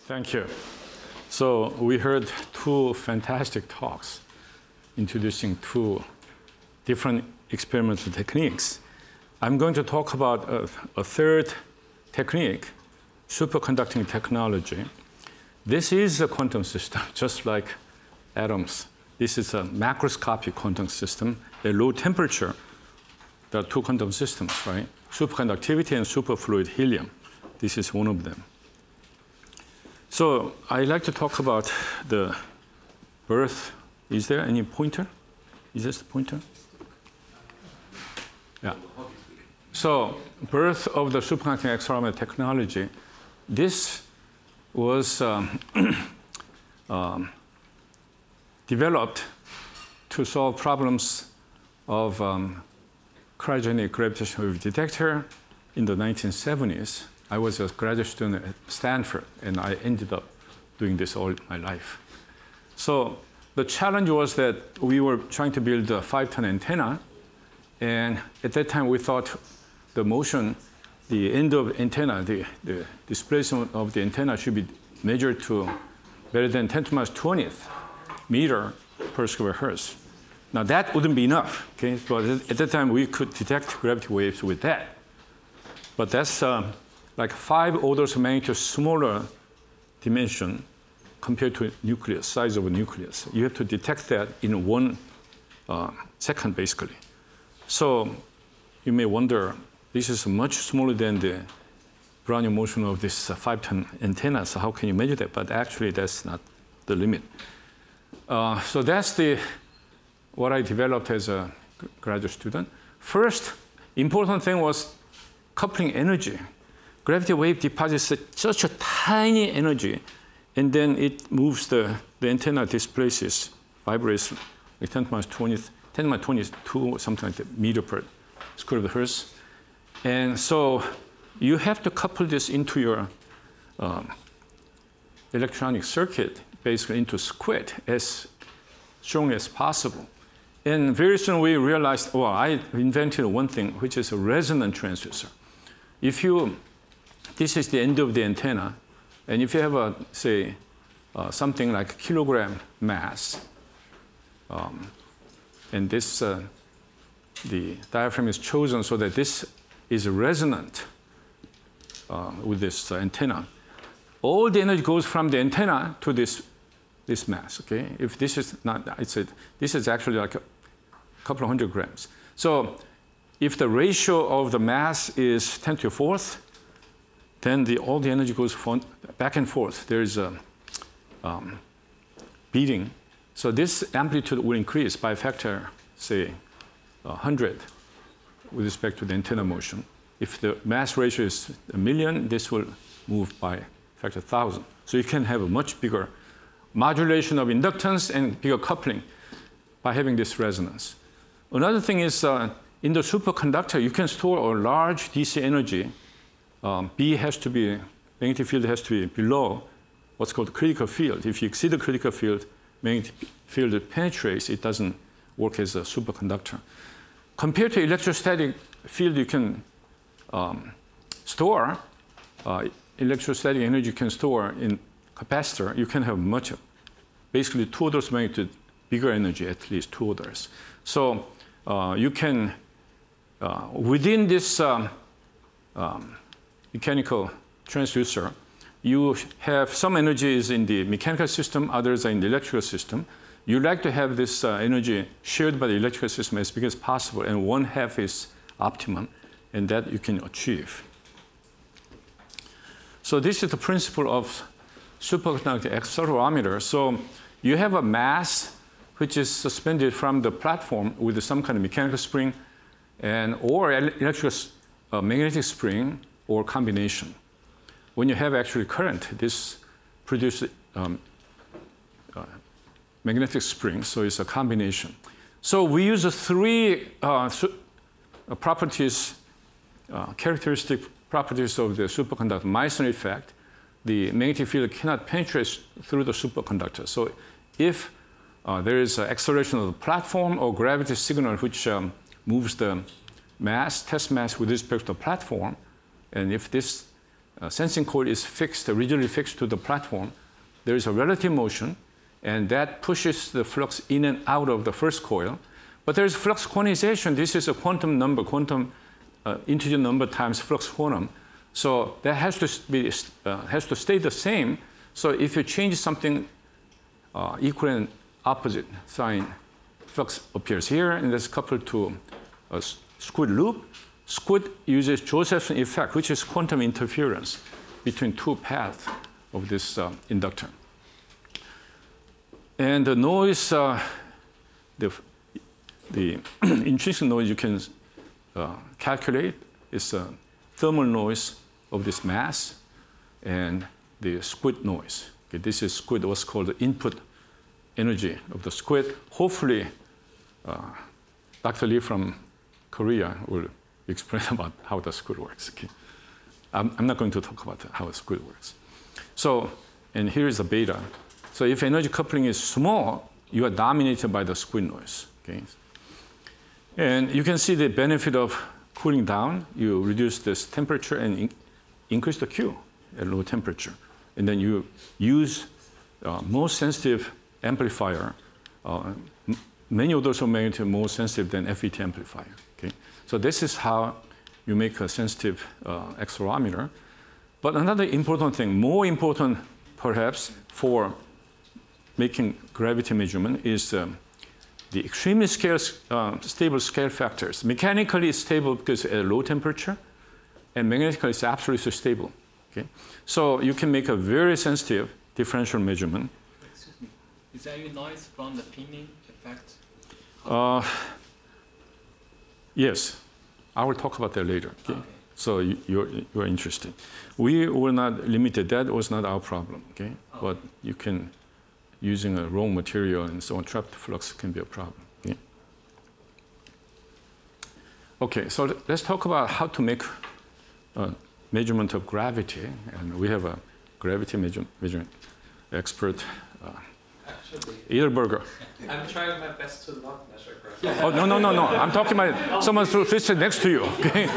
Thank you. So we heard two fantastic talks introducing two different experimental techniques. I'm going to talk about a third technique, superconducting technology. This is a quantum system, just like atoms. This is a macroscopic quantum system. At low temperature, there are two quantum systems, right? Superconductivity and superfluid helium. This is one of them. So I'd like to talk about the birth. Is there any pointer? Is this the pointer? Yeah. So birth of the superconducting accelerometer technology. This was developed to solve problems of cryogenic gravitational wave detector in the 1970s. I was a graduate student at Stanford, and I ended up doing this all my life. So the challenge was that we were trying to build a 5-ton antenna, and at that time we thought the motion, the end of antenna, the displacement of the antenna should be measured to better than 10 to the minus 20th meter per square hertz. Now that wouldn't be enough, okay? So at that time we could detect gravity waves with that. But that's like 5 orders of magnitude smaller dimension compared to nucleus, size of a nucleus. You have to detect that in 1 second, basically. So you may wonder, this is much smaller than the Brownian motion of this 5-ton antenna, so how can you measure that? But actually, that's not the limit. So that's what I developed as a graduate student. First important thing was coupling energy. Gravity wave deposits such a tiny energy, and then it moves the antenna displaces, vibrates like 10 to the minus 20th, 10 to the minus 22, something like that, meter per square of the hertz. And so you have to couple this into your electronic circuit, basically into SQUID, as strong as possible. And very soon we realized, well, I invented one thing, which is a resonant transducer. This is the end of the antenna, and if you have say, something like a kilogram mass, and this, the diaphragm is chosen so that this is resonant with this antenna. All the energy goes from the antenna to this mass, okay? If this is not, this is actually like a couple of hundred grams. So if the ratio of the mass is 10 to the 4th, then all the energy goes back and forth. There is a beating. So this amplitude will increase by a factor, say, 100 with respect to the antenna motion. If the mass ratio is 1,000,000, this will move by a factor 1,000. So you can have a much bigger modulation of inductance and bigger coupling by having this resonance. Another thing is in the superconductor, you can store a large DC energy. Magnetic field has to be below what's called critical field. If you exceed the critical field, magnetic field penetrates, it doesn't work as a superconductor. Compared to electrostatic field, you can store electrostatic energy you can store in capacitor. You can have basically 2 orders of magnitude bigger energy, at least 2 orders. So you can, within this mechanical transducer, you have some energies in the mechanical system, others are in the electrical system. You like to have this energy shared by the electrical system as big as possible, and 1/2 is optimum, and that you can achieve. So this is the principle of superconducting accelerometer. So you have a mass which is suspended from the platform with some kind of mechanical spring or electrical magnetic spring or combination. When you have actually current, this produces magnetic spring, so it's a combination. So we use 3 characteristic properties of the superconductor. Meissner effect, the magnetic field cannot penetrate through the superconductor. So if there is an acceleration of the platform or gravity signal which moves the test mass with respect to the platform, and if this sensing coil is fixed, rigidly fixed to the platform, there is a relative motion, and that pushes the flux in and out of the first coil. But there's flux quantization. This is a quantum number, quantum integer number times flux quantum. So that has to stay the same. So if you change something equal and opposite sign, flux appears here, and that's coupled to a Squid loop. Squid uses Josephson effect, which is quantum interference between two paths of this inductor. And the noise, the intrinsic noise you can calculate is a thermal noise of this mass and the squid noise. Okay, this is squid, what's called the input energy of the squid. Hopefully, Dr. Lee from Korea will explain about how the squid works. Okay? I'm not going to talk about how a squid works. So, and here is the beta. So if energy coupling is small, you are dominated by the squid noise. Okay? And you can see the benefit of cooling down. You reduce this temperature and increase the Q at low temperature. And then you use most sensitive amplifier, many orders of magnitude more sensitive than FET amplifier. Okay? So this is how you make a sensitive accelerometer. But another important thing, more important perhaps for making gravity measurement is the extremely stable scale factors. Mechanically it's stable because at a low temperature, and magnetically it's absolutely stable. Okay? So you can make a very sensitive differential measurement. Excuse me. Is there any noise from the pinning effect? Yes. I will talk about that later. Okay? Okay. So you're interested. We were not limited. That was not our problem. Okay? Oh. But you can, using a wrong material and so on, trapped flux can be a problem. Okay? Okay, so let's talk about how to make a measurement of gravity. And we have a gravity measurement expert, Actually, Edelberger. I'm trying my best to not measure gravity. Oh, no. I'm talking about someone who sits next to you. Okay?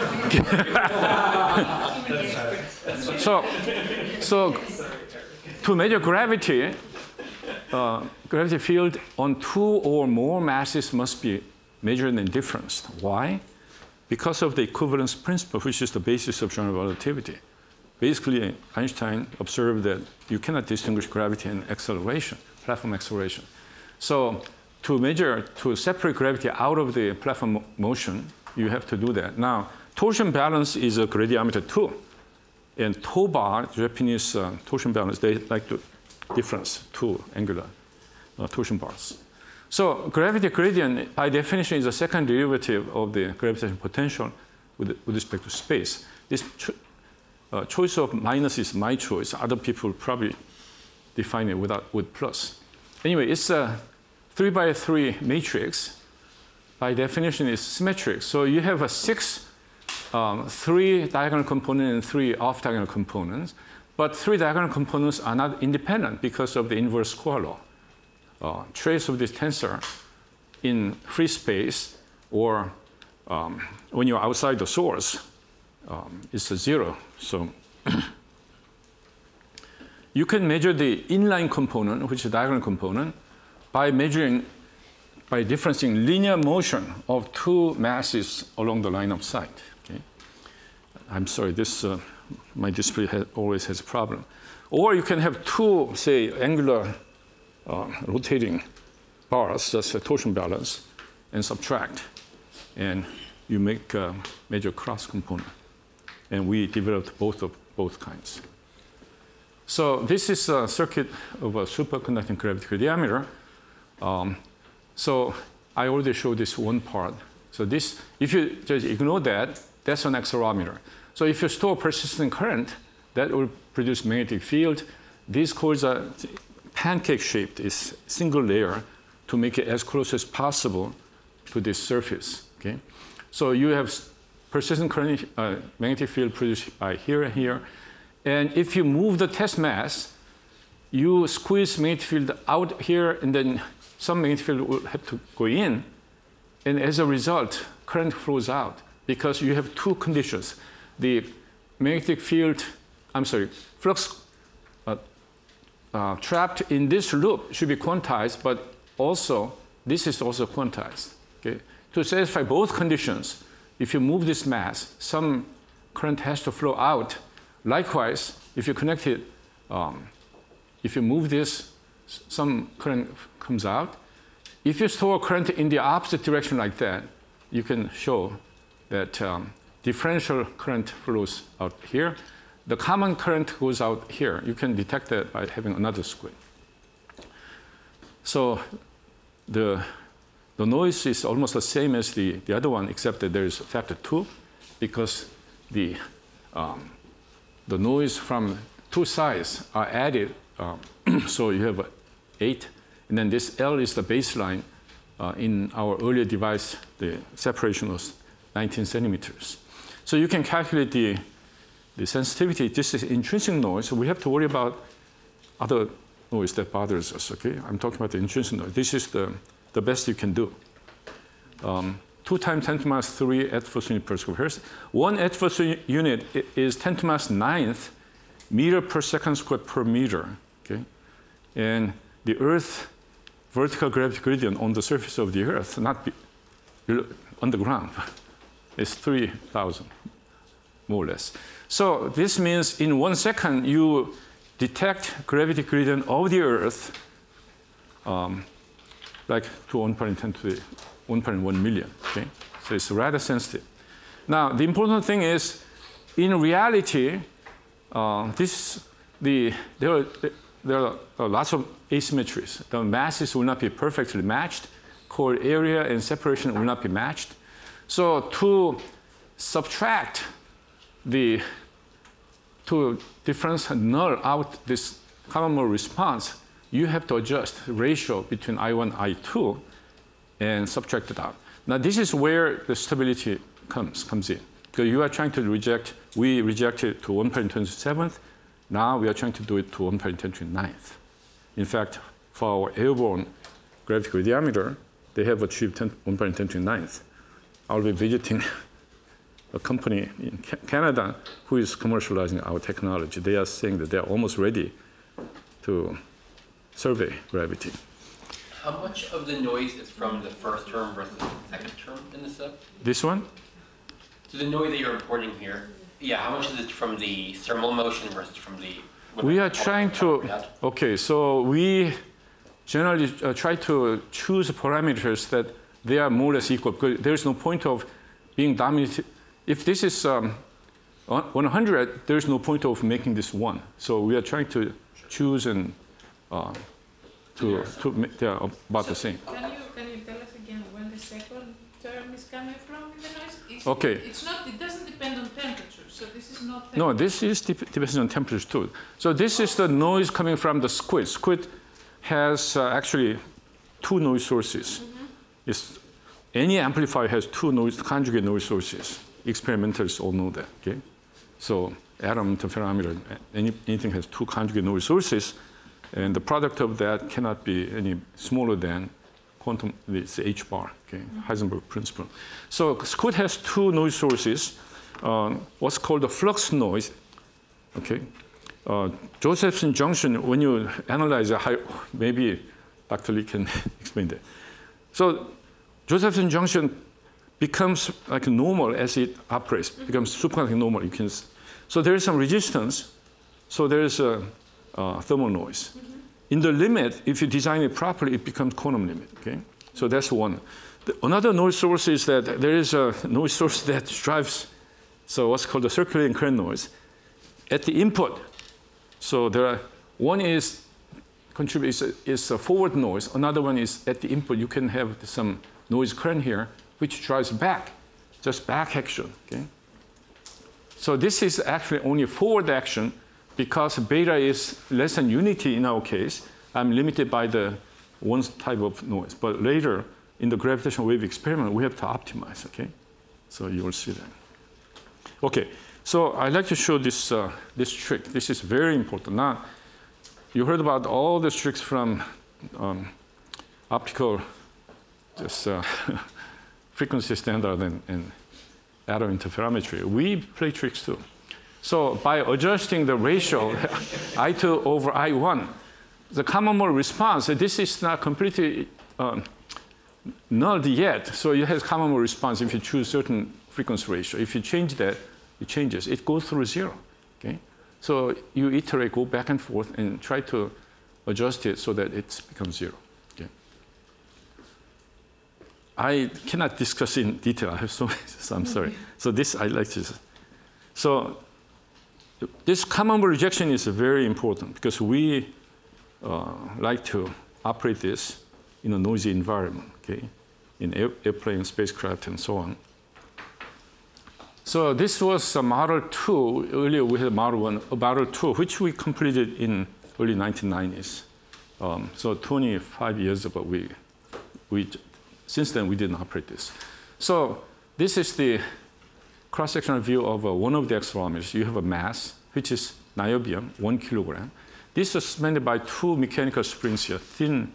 So to measure gravity, gravity field on two or more masses must be measured and differenced. Why? Because of the equivalence principle, which is the basis of general relativity. Basically, Einstein observed that you cannot distinguish gravity and acceleration, platform acceleration. So to separate gravity out of the platform motion, you have to do that. Now, torsion balance is a gradiometer too. And TOBA, Japanese torsion balance, they like to difference two angular torsion bars. So gravity gradient, by definition, is a second derivative of the gravitational potential with respect to space. This choice of minus is my choice. Other people probably define it with plus. Anyway, it's a 3x3 matrix. By definition, it's symmetric. So you have a 3 diagonal components and 3 off-diagonal components. But 3 diagonal components are not independent because of the inverse square law. Trace of this tensor in free space or when you're outside the source is a 0. So you can measure the inline component, which is the diagonal component, by differencing linear motion of two masses along the line of sight. Okay? I'm sorry, this my display always has a problem. Or you can have two, say, angular rotating bars, just a torsion balance, and subtract. And you make a major cross component. And we developed both kinds. So this is a circuit of a superconducting gravity gradiometer. So I already showed this one part. So this, if you just ignore that, that's an accelerometer. So if you store persistent current, that will produce magnetic field. These coils are pancake-shaped, is single layer to make it as close as possible to this surface. Okay? So you have persistent current magnetic field produced by here and here. And if you move the test mass, you squeeze magnetic field out here, and then some magnetic field will have to go in. And as a result, current flows out because you have two conditions. The magnetic field, flux trapped in this loop should be quantized, but also this is also quantized. Okay? To satisfy both conditions, if you move this mass, some current has to flow out. Likewise, if you connect it, if you move this, some current comes out. If you store current in the opposite direction like that, you can show that differential current flows out here. The common current goes out here. You can detect that by having another squid. So the noise is almost the same as the other one, except that there is a factor 2, because the noise from two sides are added. So you have 8, and then this L is the baseline. In our earlier device, the separation was 19 centimeters. So you can calculate the sensitivity. This is intrinsic noise, so we have to worry about other noise that bothers us, okay? I'm talking about the intrinsic noise. This is the best you can do. 2 times 10 to minus 3 atmosphere unit per square hertz. 1 atmosphere unit is 10 to minus 9th meter per second squared per meter, okay? And the Earth vertical gravity gradient on the surface of the Earth, not on the ground, is 3,000, more or less. So this means in 1 second, you detect gravity gradient of the Earth like to 1.10 to the 1.1 million, okay? So it's rather sensitive. Now, the important thing is, in reality, there are lots of asymmetries. The masses will not be perfectly matched. Core area and separation will not be matched. So to subtract to difference null out this common mode response, you have to adjust the ratio between I1 and I2 and subtract it out. Now this is where the stability comes in. Because you are trying to reject, we rejected to 1.27th. Now we are trying to do it to 1.29th. In fact, for our airborne gravity gradiometer, they have achieved 1.29th. I'll be visiting a company in Canada who is commercializing our technology. They are saying that they are almost ready to survey gravity. How much of the noise is from the first term versus the second term in the sub? This one? So the noise that you're reporting here, yeah, how much is it from the thermal motion versus from the... We are trying to, okay, so we generally try to choose parameters that they are more or less equal, because there's no point of being dominated. If this is 100, there's no point of making this 1. So we are trying to choose and they are about the same. Can you tell us again when the second term is coming from in the noise? Okay. It doesn't depend on temperature, so this is not temperature. No, this is depends on temperature too. So this is the noise coming from the squid. Squid has actually 2 noise sources. Any amplifier has 2 conjugate noise sources. Experimentalists all know that, okay? So atom interferometer, anything has 2 conjugate noise sources, and the product of that cannot be any smaller than quantum, it's H bar, okay? Heisenberg principle. So squid has 2 noise sources, what's called the flux noise, okay? Josephson junction, when you analyze it, maybe Dr. Lee can explain that. So Josephson junction becomes like normal as it operates, becomes superconducting normal. So there is some resistance, so there is a thermal noise. In the limit, if you design it properly, it becomes quantum limit, okay? So that's one. Another noise source is that there is a noise source that drives, so what's called the circulating current noise, at the input. So there are, one is a forward noise, another one is at the input. You can have some noise current here, which drives back, just back action, okay? So this is actually only forward action because beta is less than unity in our case. I'm limited by the one type of noise. But later, in the gravitational wave experiment, we have to optimize, okay? So you will see that. Okay, so I'd like to show this, this trick. This is very important. Now, you heard about all the tricks from optical, just frequency standard and atom interferometry. We play tricks too. So by adjusting the ratio, I2 over I1, the common mode response, this is not completely nulled yet. So it has common mode response if you choose certain frequency ratio. If you change that, it changes. It goes through 0. Okay? So you iterate, go back and forth, and try to adjust it so that it becomes 0. Okay? I cannot discuss in detail. I have so many, so I'm sorry. So this I like to. So this common mode rejection is very important because we like to operate this in a noisy environment, okay, in airplane, spacecraft, and so on. So this was a Model 2. Earlier we had Model 1, a Model 2, which we completed in early 1990s. So 25 years ago, since then we didn't operate this. So this is the cross-sectional view of one of the accelerometers. You have a mass, which is niobium, 1 kilogram. This is suspended by 2 mechanical springs here, thin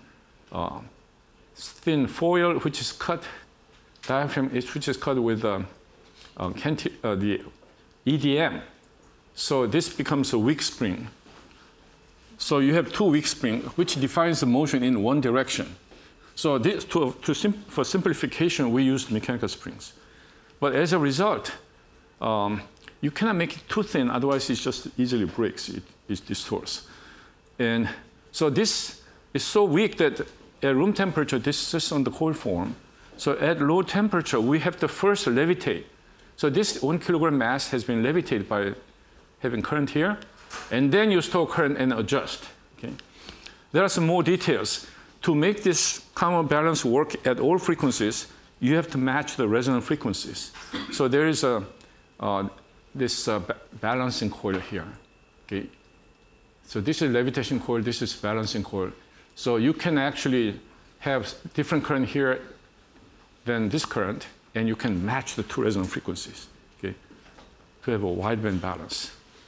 foil, which is cut, diaphragm, which is cut with the EDM. So this becomes a weak spring. So you have 2 weak springs, which defines the motion in one direction. So this, for simplification, we used mechanical springs. But as a result, you cannot make it too thin, otherwise it just easily breaks, it distorts. And so this is so weak that at room temperature, this is just on the cold form. So at low temperature, we have to first levitate. So this 1 kilogram mass has been levitated by having current here, and then you store current and adjust. Okay? There are some more details. To make this common balance work at all frequencies, you have to match the resonant frequencies. So there is this balancing coil here. Okay? So this is levitation coil, this is balancing coil. So you can actually have different current here than this current, and you can match the 2 resonant frequencies, okay, to have a wideband balance.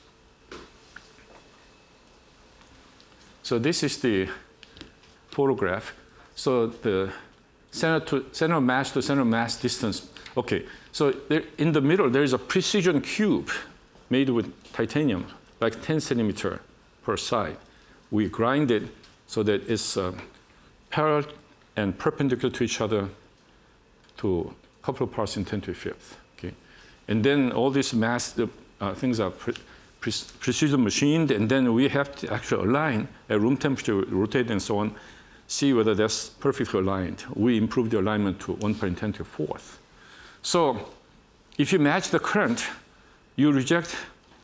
So this is the photograph. So the center mass to center mass distance. Okay, so there, in the middle, there is a precision cube made with titanium, like 10 centimeter per side. We grind it so that it's parallel and perpendicular to each other to a couple of parts in 10 to the 5th. Okay? And then all these mass things are precision machined, and then we have to actually align at room temperature, rotate and so on, see whether that's perfectly aligned. We improve the alignment to 1.10 to the 4th. So if you match the current, you reject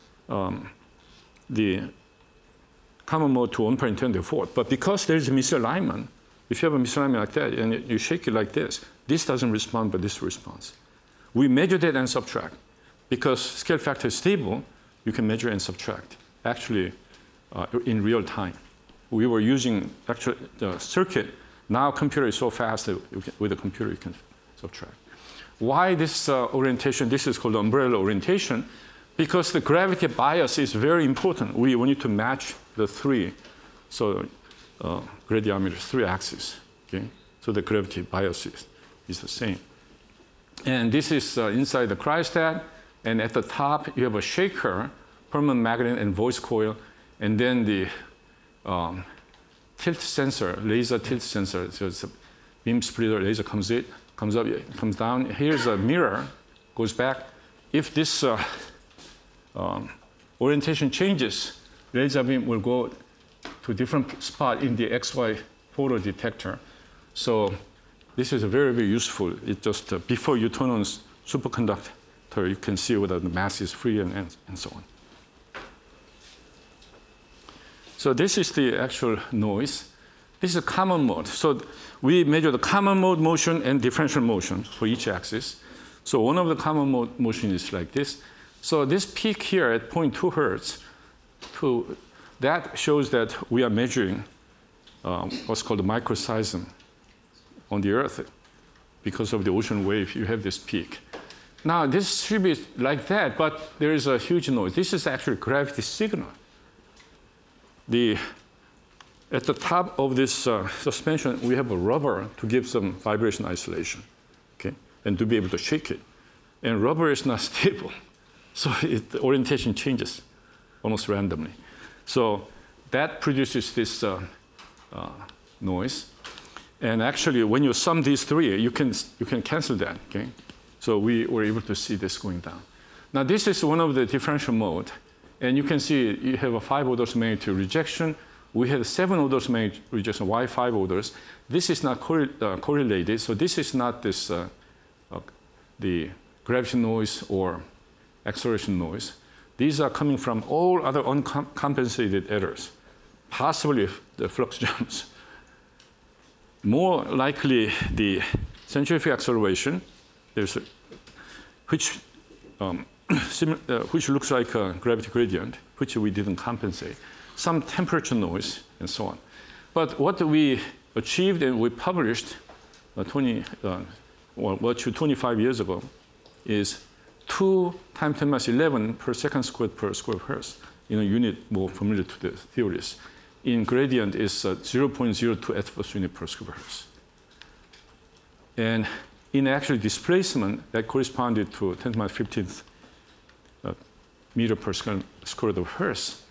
the common mode to 1.10 to the 4th. But because there's a misalignment, if you have a misalignment like that and you shake it like this doesn't respond, but this responds. We measure that and subtract. Because scale factor is stable, you can measure and subtract, actually in real time. We were using actually the circuit. Now computer is so fast that with a computer you can subtract. Why this orientation? This is called umbrella orientation, because the gravity bias is very important. We need to match the 3, so gradiometer 3 axes. Okay, so the gravity bias is the same. And this is inside the cryostat, and at the top you have a shaker, permanent magnet, and voice coil, and then the tilt sensor, laser tilt sensor. So it's a beam splitter. Laser comes up, comes down. Here's a mirror, goes back. If this orientation changes, laser beam will go to a different spot in the XY photo detector. So this is very, very useful. It just before you turn on superconductor, you can see whether the mass is free and so on. So this is the actual noise. This is a common mode. So we measure the common mode motion and differential motion for each axis. So one of the common mode motion is like this. So this peak here at 0.2 hertz, that shows that we are measuring what's called a microseism on the Earth. Because of the ocean wave, you have this peak. Now this should be like that, but there is a huge noise. This is actually gravity signal. At the top of this suspension, we have a rubber to give some vibration isolation, okay, and to be able to shake it. And rubber is not stable. So the orientation changes almost randomly. So that produces this noise. And actually, when you sum these three, you can cancel that. Okay? So we were able to see this going down. Now, this is one of the differential mode. And you can see you have a 5 orders magnitude rejection. We had 7 orders magnitude rejection. Why 5 orders? This is not correlated. So this is not this the gravity noise or acceleration noise. These are coming from all other uncompensated errors, possibly the flux jumps. More likely the centrifugal acceleration, which looks like a gravity gradient, which we didn't compensate. Some temperature noise, and so on. But what we achieved and we published 25 years ago is 2 × 10⁻11 per second squared per square hertz in a unit more familiar to the theories. In gradient is 0.02 atmosphere unit per square hertz. And in actual displacement, that corresponded to 10⁻15th meter per second squared of hertz.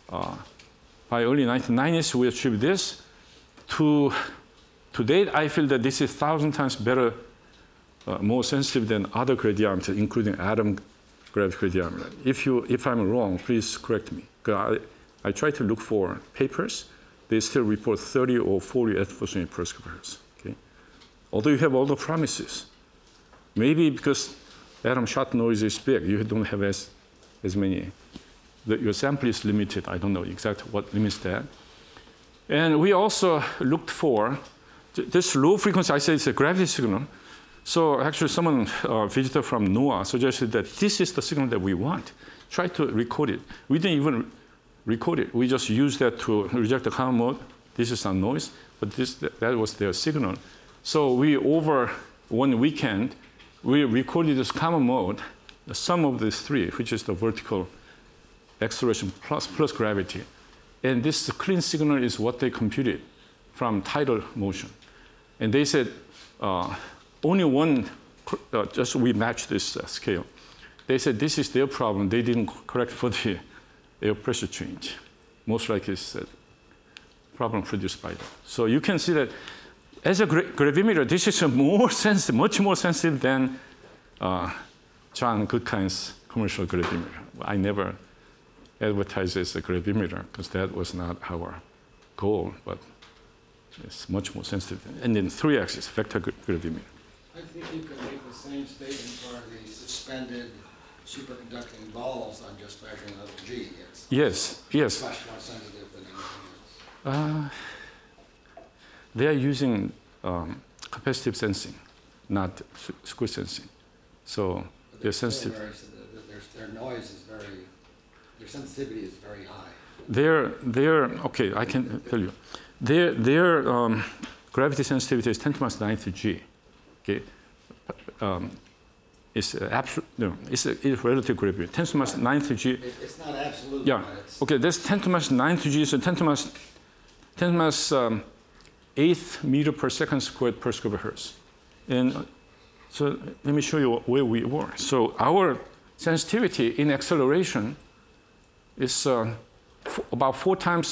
By early 1990s, we achieved this. To date, I feel that this is 1,000 times better, more sensitive than other gradiometers, including atom gravity gradiometer. If I'm wrong, please correct me. I try to look for papers. They still report 30 or 40 atmosphere per square hertz. Okay? Although you have all the promises. Maybe because atom shot noise is big, you don't have as many. Your sample is limited. I don't know exactly what limits that. And we also looked for this low frequency. I said it's a gravity signal. So actually, someone, a visitor from NOAA, suggested that this is the signal that we want. Try to record it. We didn't even record it. We just used that to reject the common mode. This is not noise, but that was their signal. So we, over one weekend, we recorded this common mode, the sum of these three, which is the vertical acceleration plus gravity. And this clean signal is what they computed from tidal motion. And they said only one, just we matched this scale. They said this is their problem. They didn't correct for the air pressure change. Most likely it's a problem produced by that. So you can see that as a gravimeter, this is more sensitive, much more sensitive than John Goodkine's commercial gravimeter. I never advertised as a gravimeter because that was not our goal, but it's much more sensitive. And then 3-axis vector gravimeter. I think you could make the same statement for the suspended superconducting balls on just measuring letter G. Yes. Much more sensitive than anything else. They are using capacitive sensing, not squid sensing. So they're sensitive. Their noise is their sensitivity is very high. Okay, I can tell you. Their gravity sensitivity is 10⁻9 G. Okay, it's absolute. No, it's relative gravity. 10⁻9 G. It's not absolute. Yeah. Okay, that's 10⁻9 G. So 10⁻8 meter per second squared per square hertz. And so let me show you where we were. So our sensitivity in acceleration is about 4 times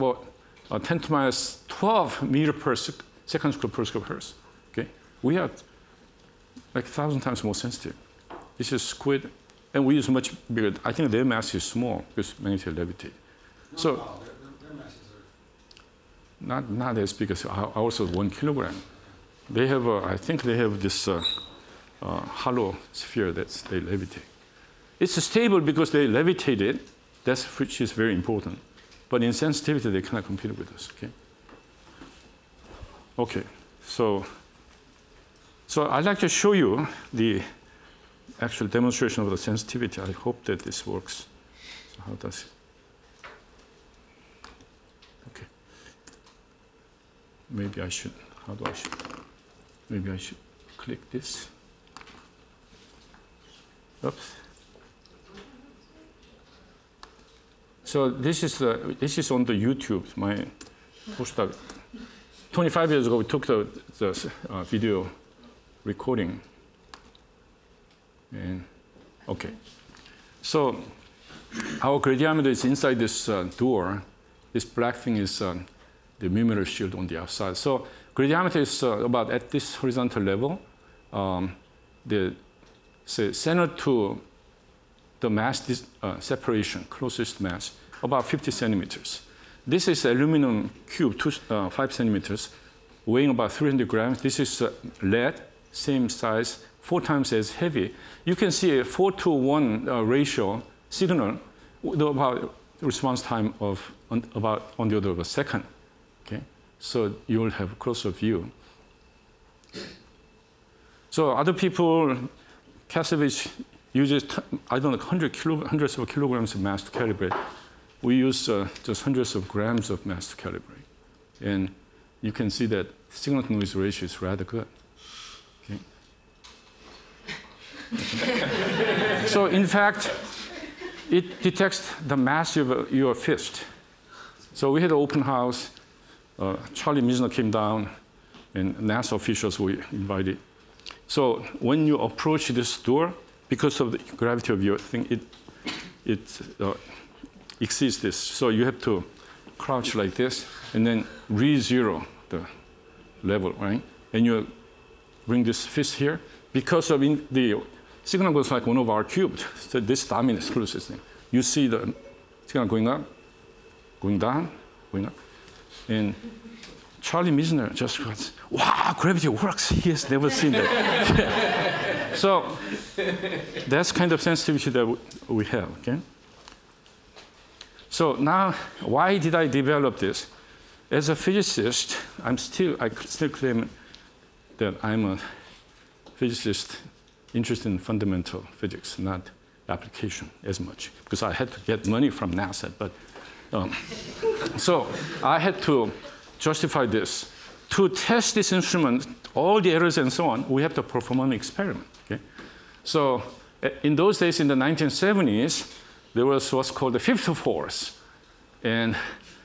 10⁻12 meter per second squared per square hertz. Okay, we are like 1,000 times more sensitive. This is squid, and we use much bigger. I think their mass is small because magnetic levitate. So their masses are not as big as ours is 1 kilogram. They have, I think they have this hollow sphere that they levitate. It's stable because they levitate it. That's which is very important. But in sensitivity, they cannot compete with us. Okay. So I'd like to show you the actual demonstration of the sensitivity. I hope that this works. So how does it? Okay. Maybe I should. Maybe I should click this. Oops. So this is on the YouTube. My postdoc. 25 years ago, we took the video recording. And okay. So our gradiometer is inside this door. This black thing is the millimeter shield on the outside. So gradiometer is about at this horizontal level. The center to the mass separation, closest mass, about 50 centimeters. This is aluminum cube, 5 centimeters, weighing about 300 grams. This is lead, same size, 4 times as heavy. You can see a 4-to-1 ratio signal with about response time of about on the order of a second. Okay, so you will have a closer view. So other people, Kasevich uses hundreds of kilograms of mass to calibrate. We use just hundreds of grams of mass to calibrate, and you can see that signal-to-noise ratio is rather good. Okay. So in fact, it detects the mass of your fist. So we had an open house. Charlie Misner came down, and NASA officials were invited. So when you approach this door, because of the gravity of your thing, it exceeds this. So you have to crouch like this, and then re-zero the level, right? And you bring this fist here. Because of the signal goes like 1 over r cubed. So this dominates closest thing. You see the signal going up, going down, going up. And Charlie Misner just goes, wow, gravity works. He has never seen that. So that's kind of sensitivity that we have, okay? So now, why did I develop this? As a physicist, I still claim that I'm a physicist interested in fundamental physics, not application as much, because I had to get money from NASA. But so I had to justify this. To test this instrument, all the errors and so on, we have to perform an experiment. Okay? So in those days, in the 1970s, there was what's called the fifth force. And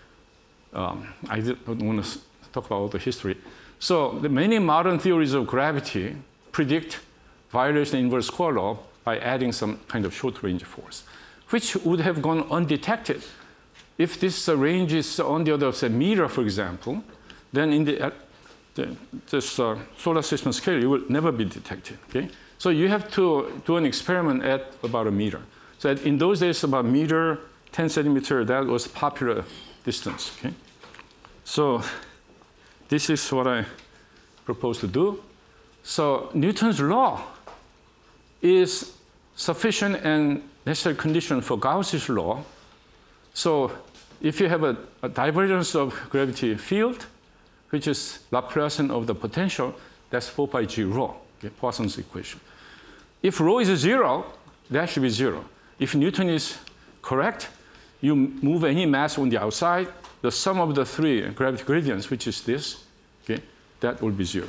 I don't want to talk about all the history. So the many modern theories of gravity predict violation of inverse square law by adding some kind of short-range force, which would have gone undetected. If this range is on the order of, say, meter, for example, then in this solar system scale, it will never be detected. Okay? So you have to do an experiment at about a meter. So in those days, about meter, 10 centimeter, that was popular distance. Okay? So this is what I propose to do. So Newton's law is sufficient and necessary condition for Gauss's law. So if you have a divergence of gravity field, which is Laplacian of the potential, that's 4 pi g rho, okay, Poisson's equation. If rho is 0, that should be 0. If Newton is correct, you move any mass on the outside, the sum of the 3 gravity gradients, which is this, okay, that will be 0.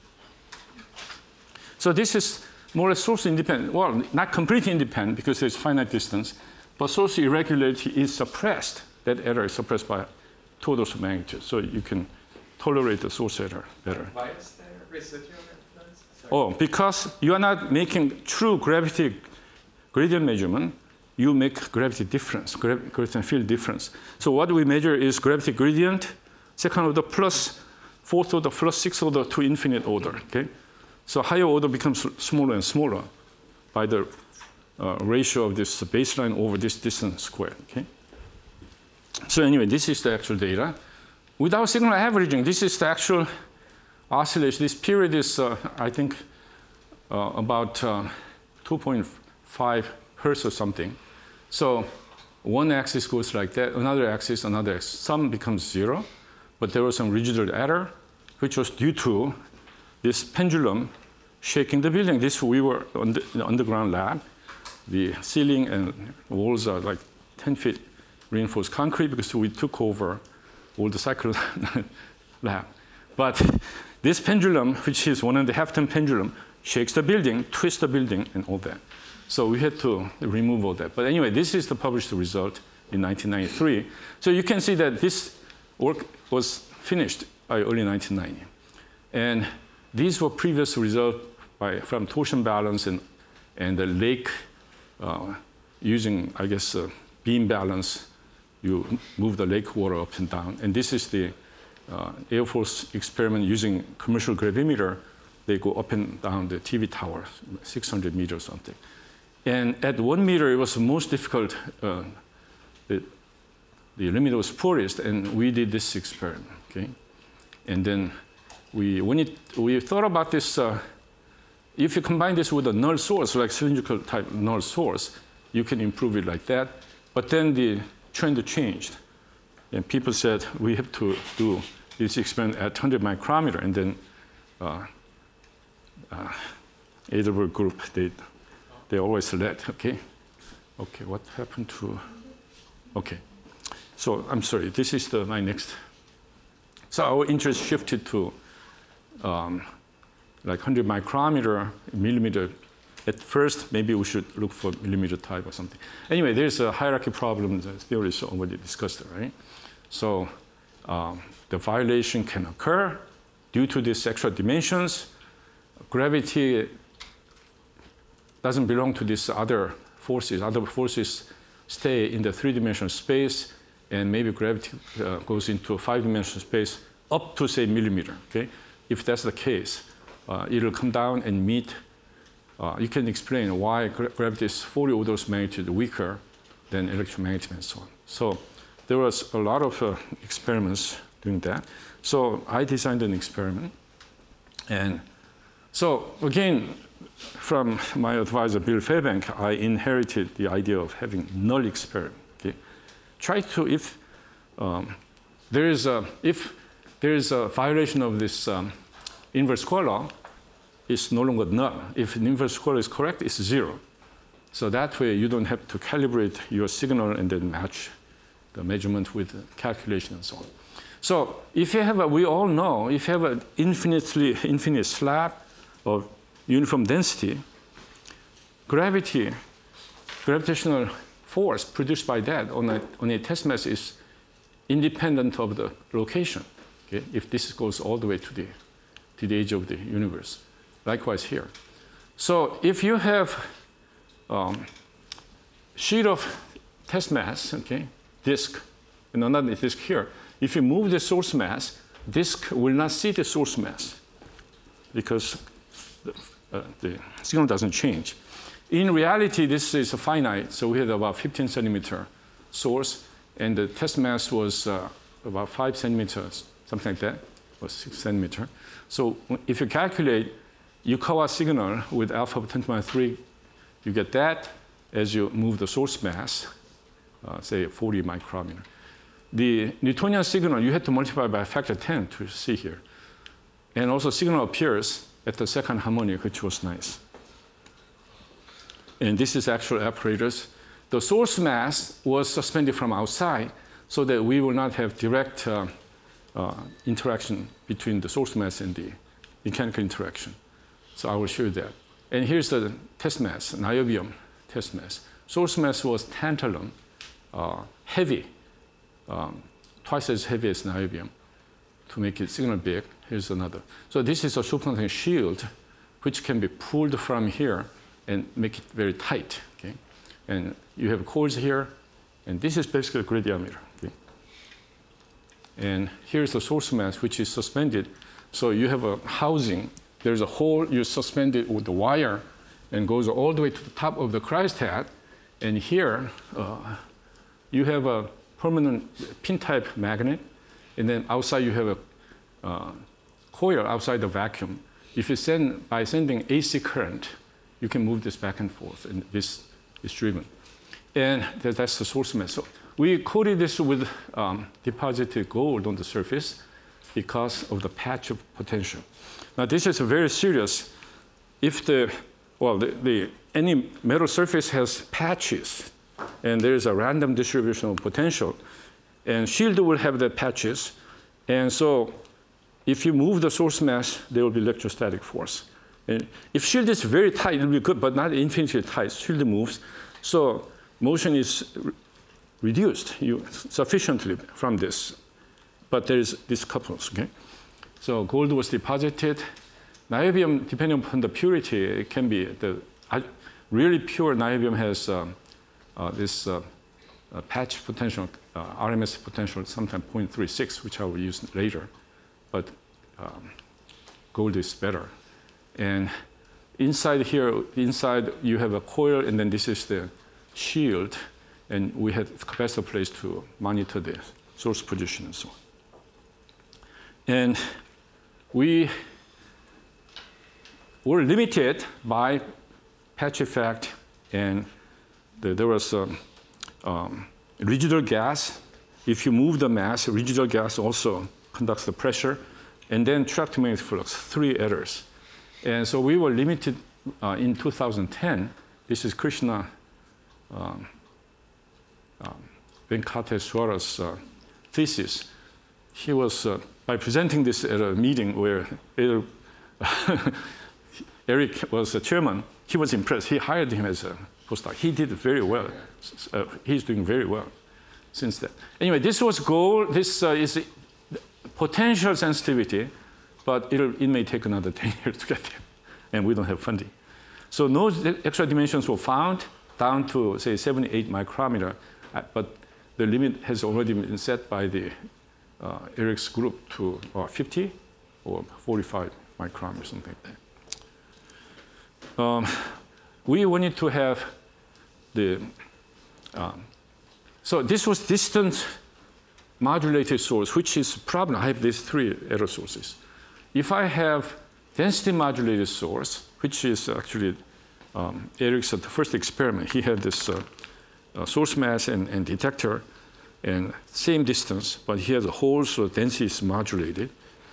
So this is more or less source independent. Well, not completely independent because there's finite distance, but source irregularity is suppressed. That error is suppressed by 2 orders of magnitude. So you can tolerate the source error better. Why is there residual influence? Oh, because you are not making true gravity gradient measurement. You make gravity difference, gravity field difference. So what we measure is gravity gradient, second order plus fourth order plus sixth order to infinite order. Okay? So higher order becomes smaller and smaller by the ratio of this baseline over this distance squared. Okay? So anyway, this is the actual data. Without signal averaging, this is the actual oscillation. This period is, I think, about 2.5 hertz or something. So one axis goes like that, another axis, another axis. Some becomes 0, but there was some residual error, which was due to this pendulum shaking the building. We were in the underground lab. The ceiling and walls are like 10 feet reinforced concrete because we took over all the cycle lab. But this pendulum, which is 1.5 ton pendulum, shakes the building, twists the building, and all that. So we had to remove all that. But anyway, this is the published result in 1993. So you can see that this work was finished by early 1990. And these were previous results from torsion balance and the lake using, I guess, beam balance, you move the lake water up and down. And this is the Air Force experiment using commercial gravimeter. They go up and down the TV tower, 600 meters or something. And at 1 meter, it was the most difficult. The limit was poorest, and we did this experiment. Okay, and then we thought about this. If you combine this with a null source, like cylindrical type null source, you can improve it like that. But then the trend changed, and people said we have to do this experiment at 100 micrometer, and then Edelberg group, they always led, okay? Okay, what happened to, okay. So I'm sorry, this is my next. So our interest shifted to like 100 micrometer, millimeter. At first, maybe we should look for millimeter type or something. Anyway, there's a hierarchy problem, the theory is already discussed, right? So the violation can occur due to these extra dimensions. Gravity doesn't belong to these other forces. Other forces stay in the three-dimensional space, and maybe gravity goes into a five-dimensional space up to, say, millimeter, okay? If that's the case, it'll come down and meet. You can explain why gravity is 40 orders of magnitude weaker than electromagnetism and so on. So there was a lot of experiments doing that. So I designed an experiment. And so again, from my advisor, Bill Fairbank, I inherited the idea of having null experiment. Okay? Try to, if there is a violation of this inverse square law, it's no longer null. If the inverse square is correct, it's 0. So that way, you don't have to calibrate your signal and then match the measurement with the calculation and so on. So if you have we all know, if you have an infinite slab of uniform density, gravitational force produced by that on a test mass is independent of the location. Okay? If this goes all the way to the edge of the universe. Likewise here. So if you have sheet of test mass, okay, disk, and another disk here, if you move the source mass, disk will not see the source mass because the signal doesn't change. In reality, this is finite. So we had about 15 centimeter source, and the test mass was about 5 centimeters, something like that, or 6 centimeter. So if you calculate Yukawa signal with alpha of 10⁻³ you get that as you move the source mass, say 40 micrometer. The Newtonian signal, you have to multiply by a factor 10 to see here. And also signal appears at the second harmonic, which was nice. And this is actual apparatus. The source mass was suspended from outside so that we will not have direct interaction between the source mass and the mechanical interaction. So I will show you that. And here's the test mass, niobium test mass. Source mass was tantalum, heavy, twice as heavy as niobium to make it signal big. Here's another. So this is a superconducting shield, which can be pulled from here and make it very tight. Okay? And you have coils here, and this is basically a gradiometer. Okay? And here's the source mass, which is suspended. So you have a housing. There's a hole you suspend it with the wire and goes all the way to the top of the cryostat. And here, you have a permanent pin-type magnet. And then outside, you have a coil outside the vacuum. If you by sending AC current, you can move this back and forth, and this is driven. And that's the source mass. So we coated this with deposited gold on the surface because of the patch of potential. Now, this is very serious. If any metal surface has patches, and there is a random distribution of potential, and shield will have the patches, and so if you move the source mass, there will be electrostatic force. And if shield is very tight, it will be good, but not infinitely tight. Shield moves, so motion is reduced sufficiently from this, but there is these couples. Okay, so gold was deposited. Niobium, depending upon the purity, it can be really pure niobium has this patch potential, RMS potential, sometimes 0.36, which I will use later. But gold is better. And inside here, inside you have a coil, and then this is the shield. And we had capacitor place to monitor the source position and so on. And we were limited by patch effect, and there was residual gas. If you move the mass, residual gas also conducts the pressure, and then trapped magnetic flux, 3 errors. And so we were limited in 2010. This is Krishna Venkateswara's thesis. He was, by presenting this at a meeting where Eric was the chairman, he was impressed. He hired him as a postdoc. He did very well. He's doing very well since then. Anyway, this was goal. This is potential sensitivity, but it may take another 10 years to get there, and we don't have funding. So no extra dimensions were found down to, say, 7, 8 micrometer, but the limit has already been set by the Eric's group to 50 or 45 micrometers, something like that. We wanted to have the, so this was distant modulated source, which is a problem. I have these 3 error sources. If I have density modulated source, which is actually Eric's first experiment, he had this source mass and detector, and same distance, but he has a hole, so density is modulated.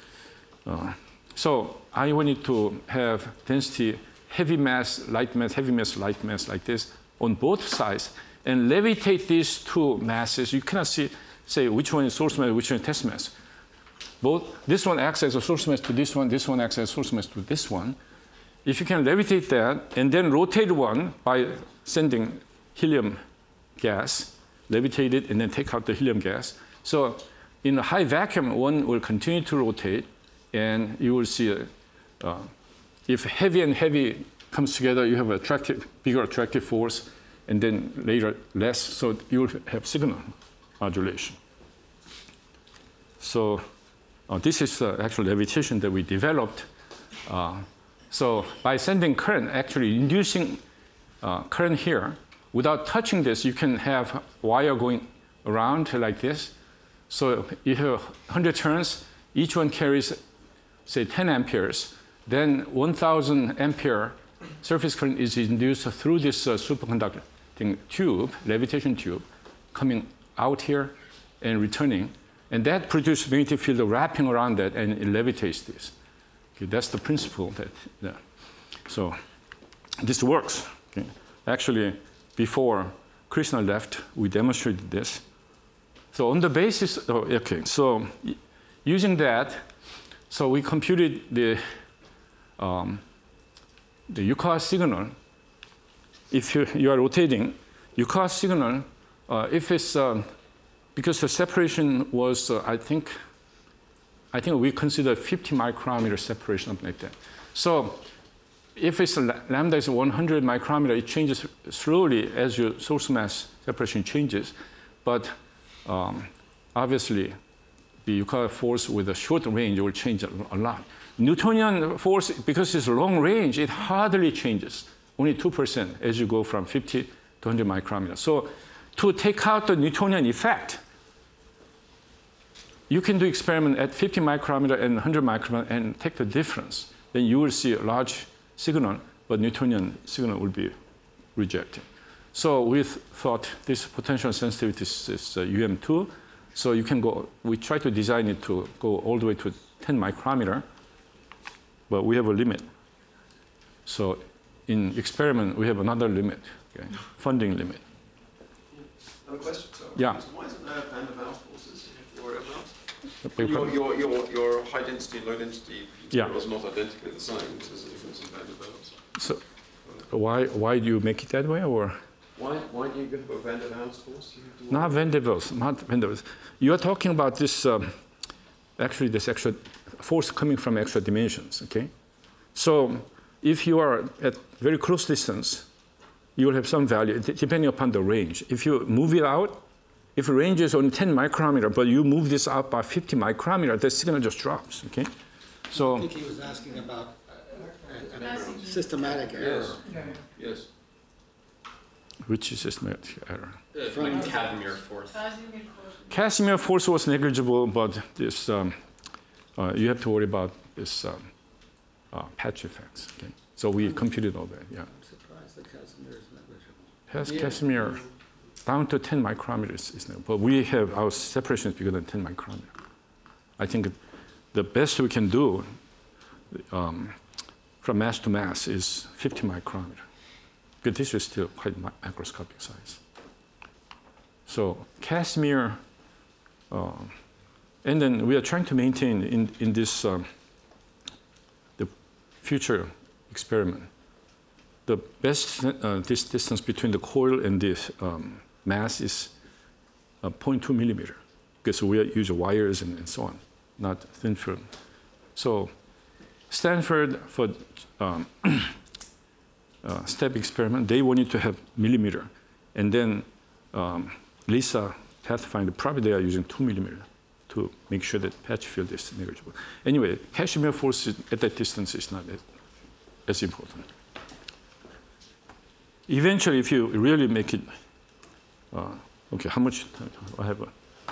So I wanted to have density heavy mass, light mass, heavy mass, light mass like this on both sides, and levitate these 2 masses. You cannot say which one is source mass, which one is test mass. Both, this one acts as a source mass to this one acts as a source mass to this one. If you can levitate that and then rotate one by sending helium gas, levitate it and then take out the helium gas. So in a high vacuum, one will continue to rotate, and you will see if heavy and heavy comes together, you have bigger attractive force, and then later less, so you will have signal modulation. So this is the actual levitation that we developed. So by sending current, actually inducing current here, without touching this, you can have wire going around like this. So you have 100 turns, each one carries, say, 10 amperes. Then 1,000 ampere surface current is induced through this superconducting tube, levitation tube, coming out here and returning. And that produces magnetic field wrapping around that, and it levitates this. Okay, that's the principle that, yeah. So this works. Okay. Actually, before Krishna left, we demonstrated this. So on the basis, okay, so using that, so we computed the UCAS signal. If you are rotating, UCAS signal, if it's, because the separation was, I think we consider 50 micrometer separation, something like that. So if it's lambda is 100 micrometer, it changes slowly as your source mass separation changes. But obviously, the UCAS force with a short range will change a lot. Newtonian force, because it's long range, it hardly changes, only 2% as you go from 50 to 100 micrometer. So to take out the Newtonian effect, you can do experiment at 50 micrometer and 100 micrometer and take the difference. Then you will see a large signal, but Newtonian signal will be rejected. So we thought this potential sensitivity is UM2. So you can go, we try to design it to go all the way to 10 micrometer, but we have a limit. So in experiment, we have another limit, okay? Funding limit. I have a question. So Yeah. why isn't there Van der Waals forces you have to worry about? Your high density and low density materials are not identically the same. There's a difference in Van der Waals. So why do you make it that way, or? Why do you have a Van der Waals force? Not Van der Waals, not Van der Waals. You are talking about this, actually this extra force coming from extra dimensions, okay? So if you are at very close distance, you will have some value depending upon the range. If you move it out, if the range is only 10 micrometer, but you move this out by 50 micrometer, the signal just drops, okay? So I think he was asking about a systematic error. Yes. which is systematic error? From Casimir force. Casimir force was negligible, but this you have to worry about this patch effects. Okay, so we computed all that. Yeah. I'm surprised that Casimir is negligible. Casimir down to 10 micrometers is negligible, but we have our separation is bigger than 10 micrometers. I think the best we can do from mass to mass is 50 micrometers. But this is still quite macroscopic size. So Casimir, and then we are trying to maintain in this the future experiment, the best this distance between the coil and the mass is 0.2 millimeter, because we use wires and so on, not thin film. So Stanford for step experiment, they wanted to have millimeter, and then LISA Pathfinder, probably they are using 2 millimeter to make sure that patch field is negligible. Anyway, Casimir force at that distance is not as important. Eventually, if you really make it, okay, how much time? I have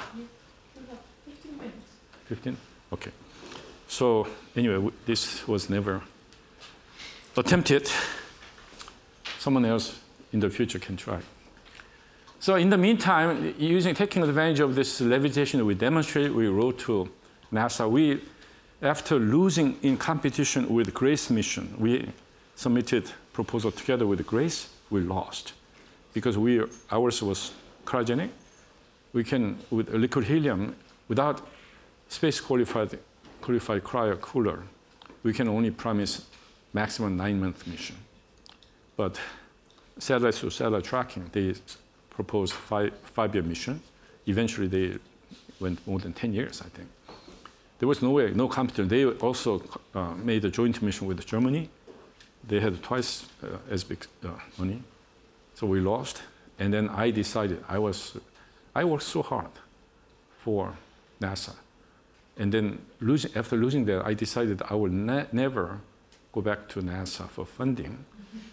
15 minutes. 15? Okay. So anyway, this was never attempted. Someone else in the future can try. So in the meantime, taking advantage of this levitation we demonstrated, we wrote to NASA. After losing in competition with GRACE mission, we submitted proposal together with GRACE. We lost because ours was cryogenic. We can, with liquid helium, without space qualified cryo cooler, we can only promise maximum 9-month mission. But satellite to satellite tracking, they proposed five-year mission. Eventually, they went more than 10 years, I think. There was no way, no competition. They also made a joint mission with Germany. They had twice as big money, so we lost. And then I decided I worked so hard for NASA, and then after losing that, I decided I will never go back to NASA for funding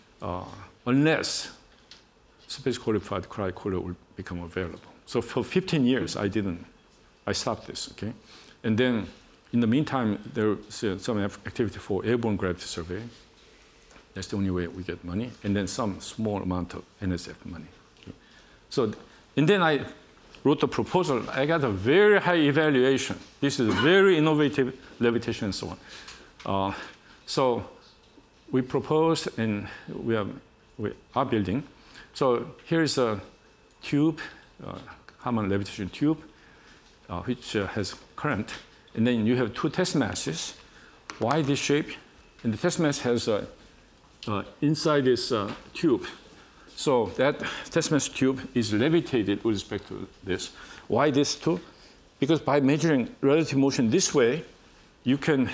unless space qualified cryocooler will become available. So for 15 years, I stopped this, okay? And then in the meantime, there was some activity for airborne gravity survey. That's the only way we get money. And then some small amount of NSF money. Okay? So, and then I wrote a proposal. I got a very high evaluation. This is very innovative levitation and so on. So we proposed, and we are building. So here's a tube, Harman levitation tube, which has current. And then you have two test masses. Why this shape? And the test mass has inside this tube. So that test mass tube is levitated with respect to this. Why this too? Because by measuring relative motion this way, you can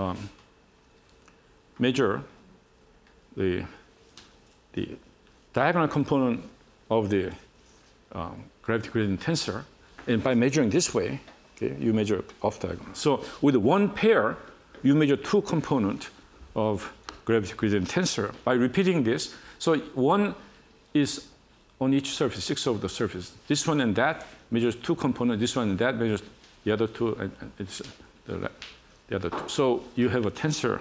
measure the diagonal component of the gravity gradient tensor. And by measuring this way, okay, you measure off diagonal. So with one pair, you measure two components of gravity gradient tensor. By repeating this, so one is on each surface, 6 of the surface. This one and that measures two components. This one and that measures the other two, and it's the other two. So you have a tensor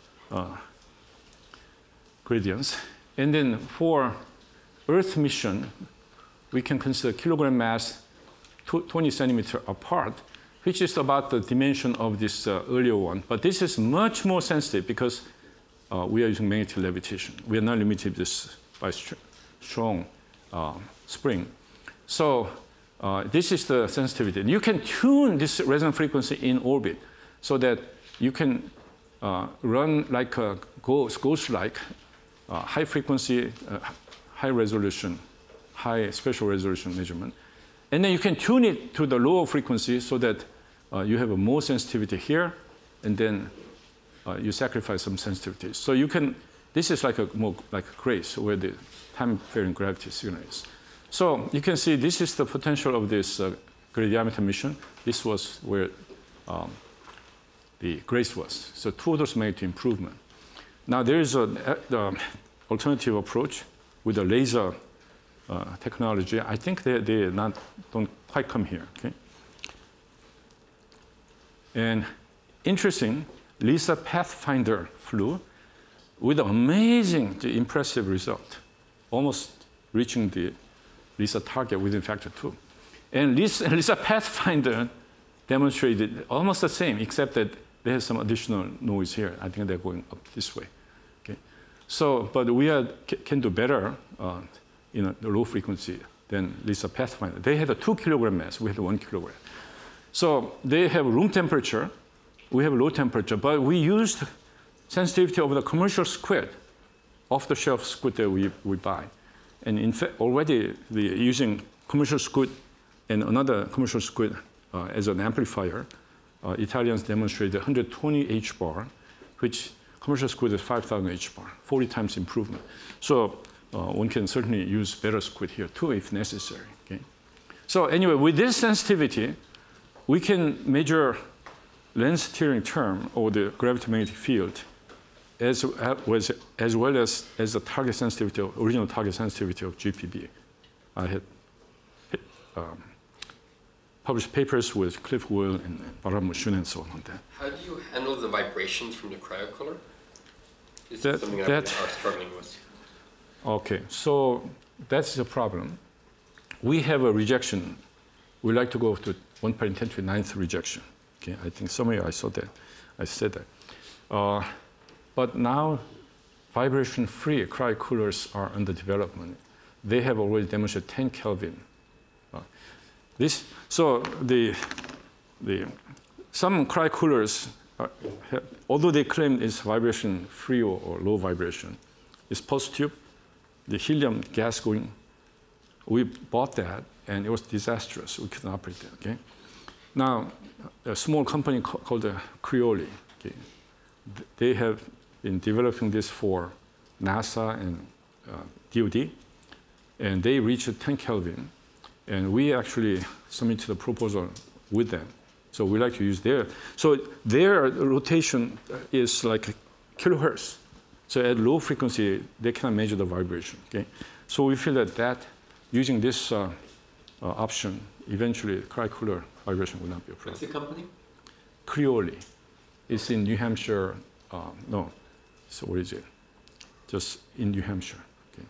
gradients. And then for Earth mission, we can consider kilogram mass 20 centimeter apart, which is about the dimension of this earlier one. But this is much more sensitive because we are using magnetic levitation. We are not limited this by strong spring. So this is the sensitivity. You can tune this resonant frequency in orbit so that you can run like a ghost-like high frequency, high resolution, high spatial resolution measurement. And then you can tune it to the lower frequency so that you have a more sensitivity here, and then you sacrifice some sensitivity. So you can This is like more like grace, where the time-varying gravity signal is. So you can see this is the potential of this gradiometer mission. This was where the grace was. So 2 orders of magnitude improvement. Now there is an alternative approach with the laser technology. I think they don't quite come here. Okay. And interesting, LISA Pathfinder flew with an amazing, impressive result, almost reaching the LISA target within factor 2. And LISA Pathfinder demonstrated almost the same, except that they have some additional noise here. I think they're going up this way. Okay. So, but we can do better in a low frequency than LISA Pathfinder. They had a 2 kilogram mass. We had 1 kilogram. So they have room temperature. We have low temperature. But we used sensitivity of the commercial squid, off-the-shelf squid that we buy. And in fact, already using commercial squid and another commercial squid as an amplifier, Italians demonstrated 120 H-bar, which commercial squid is 5,000 H-bar, 40 times improvement. So one can certainly use better squid here too if necessary. Okay? So anyway, with this sensitivity, we can measure lens steering term or the gravity-magnetic field as well as the target sensitivity, original target sensitivity of GPB. I had published papers with Cliff Will and Bharat Mushun and so on that. How do you handle the vibrations from the cryocooler? This is something that we are struggling with. Okay, so that's the problem. We have a rejection. We like to go to 1 × 10⁹ rejection. Okay, I think somewhere I saw that. I said that. But now, vibration-free cryocoolers are under development. They have already demonstrated 10 Kelvin. Some cryocoolers, although they claim it's vibration-free or low vibration, it's pulse tube, the helium gas going. We bought that, and it was disastrous. We couldn't operate it. Okay. Now, a small company called Creole, okay, they have been developing this for NASA and DoD, and they reached 10 Kelvin, and we actually submitted a proposal with them. So we like to use their. So their rotation is like kilohertz. So at low frequency, they cannot measure the vibration. Okay. So we feel that using this option, eventually cryocooler vibration will not be a problem. What's the company? Creole. It's in New Hampshire. No. So what is it? Just in New Hampshire. Okay.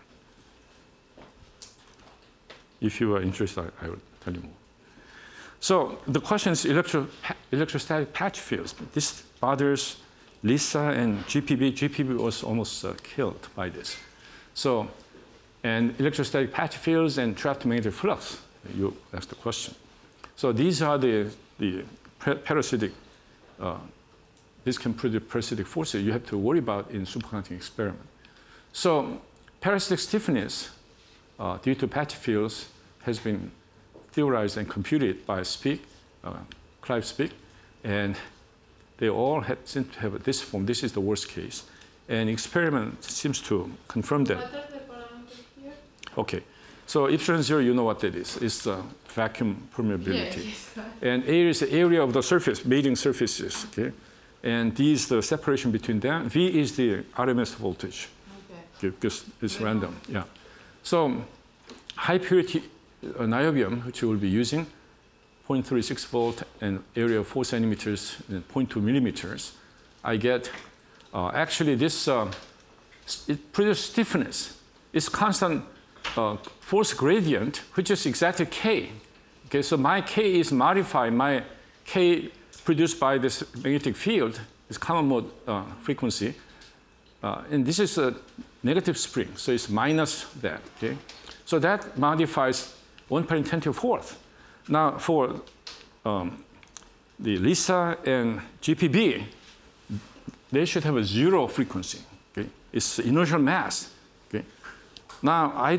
If you are interested, I will tell you more. So the question is electrostatic patch fields. This bothers LISA and GPB. GPB was almost killed by this. So, and electrostatic patch fields and trapped magnetic flux. You asked the question. So these are the parasitic. This can produce parasitic forces you have to worry about in superconducting experiment. So parasitic stiffness due to patch fields has been theorized and computed by Clive Spick, and they all seem to have this form. This is the worst case. And experiment seems to confirm that. What are the parameters here? Okay. So epsilon 0, you know what that is. It's vacuum permeability. Yes. And A is the area of the surface, mating surfaces. Okay? And D is the separation between them. V is the RMS voltage. Okay. Because it's random. Yeah. So high purity niobium, which we will be using, 0.36 volt and area of 4 centimeters and 0.2 millimeters, I get, actually this, it produces stiffness. It's constant force gradient, which is exactly K. Okay, so my K is modified. My K produced by this magnetic field is common mode frequency. And this is a negative spring, so it's minus that. Okay? So that modifies 1 × 10⁴. Now, for the LISA and GPB, they should have a 0 frequency. Okay? It's inertial mass. Okay? Now, I